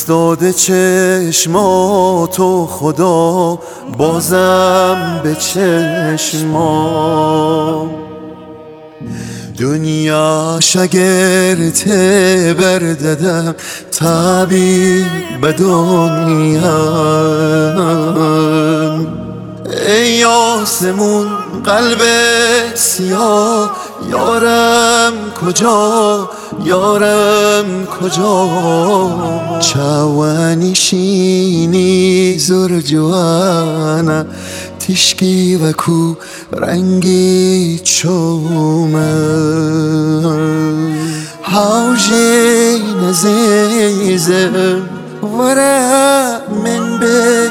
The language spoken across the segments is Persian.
افتاده چشماتو خدا بازم به چشمام دنیا شگرت برددم طبیب دنیا ای آسمون قلب سیاه یارم کجا یارم کجا چاوانیشینی زور جوانا تشکی و کو رنگی چومه حوجی نزیزم ورا من به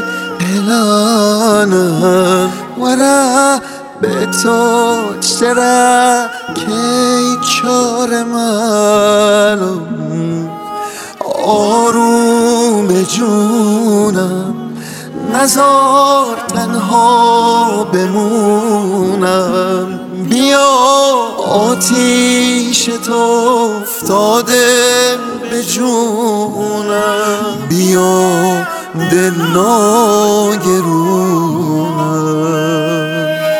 اعلانم ورا به تو چرا کی چار منم آروم جونم نزار تنها بمونم بیا آتیش تو افتاده به جونم بیا دل ناگرونم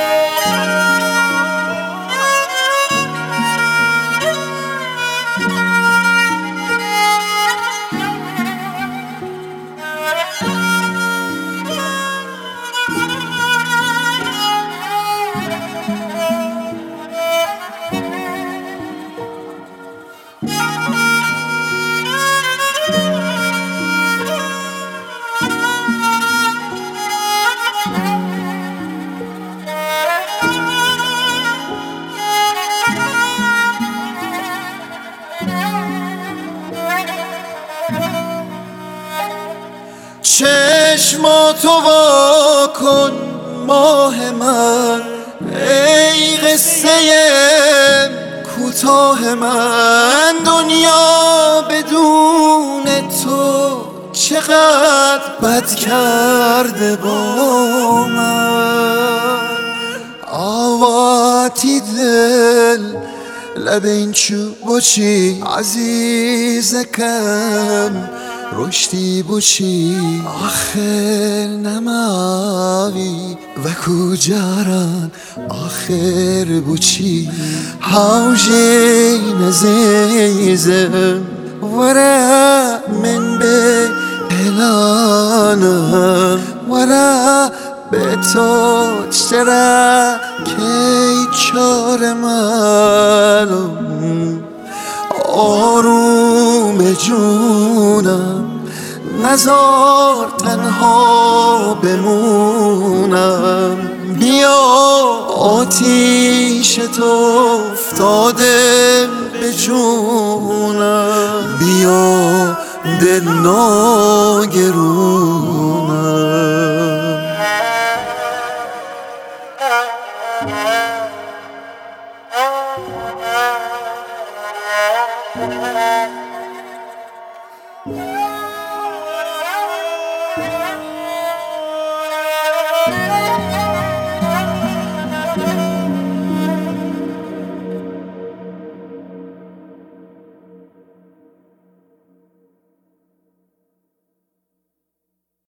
چشماتو وا کن ماه من ای قصه کوتاه من دنیا بدون تو چقدر بد کرده با من آواتی دل لب این چوب و چی عزیزکم رشدی بوچی آخر نماوی و کجاران آخر بوچی حوجی نزیزم ورا من به اعلانم ورا به تو چرا کی چار منم آروم جونم نزار تنها بمونم بیا آتیش تو افتاده به جونم بیا دل ناگرونم